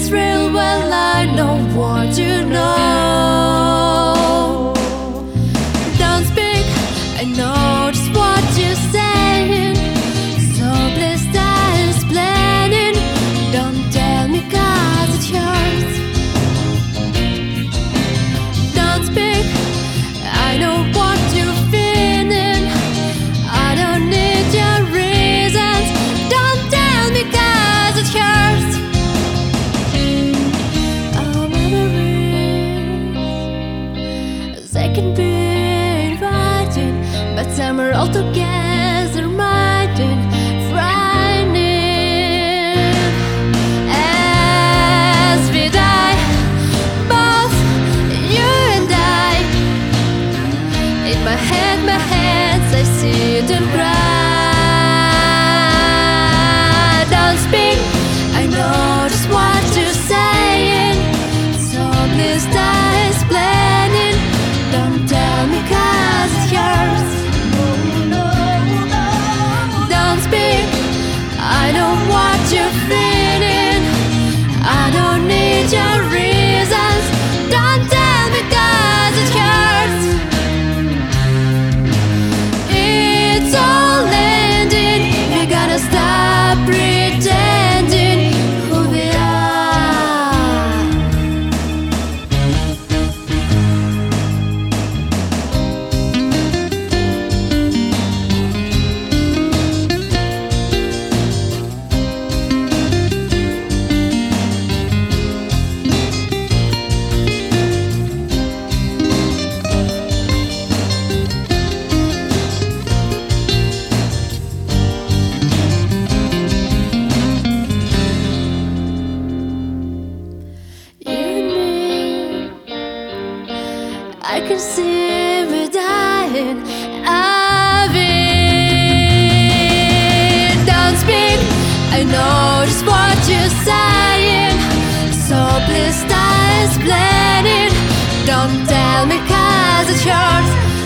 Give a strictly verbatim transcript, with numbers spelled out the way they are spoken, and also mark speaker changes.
Speaker 1: it's real, well I know what you know. Don't speak, I know just what you're saying. So please stop explaining. Don't tell me 'cause it hurts. Don't speak, I know what you're feeling. I don't need your reasons. Don't tell me 'cause it hurts. Our memories, they can be inviting, but some are all together minding, frightening. As we die, both you and I, in my head, my hands, I sit and cry. Don't speak, I know just what you're saying. So please stop explaining. Don't tell me 'cause it hurts. Don't speak, I know what you're feeling. I don't need your reasons. Don't tell me 'cause it hurts. It's all ending. We gotta stop pretending who we are. You and me, I can see we dying. I've been. Don't speak, I know just what you're saying. So please stop explaining. Don't tell me 'cause it hurts.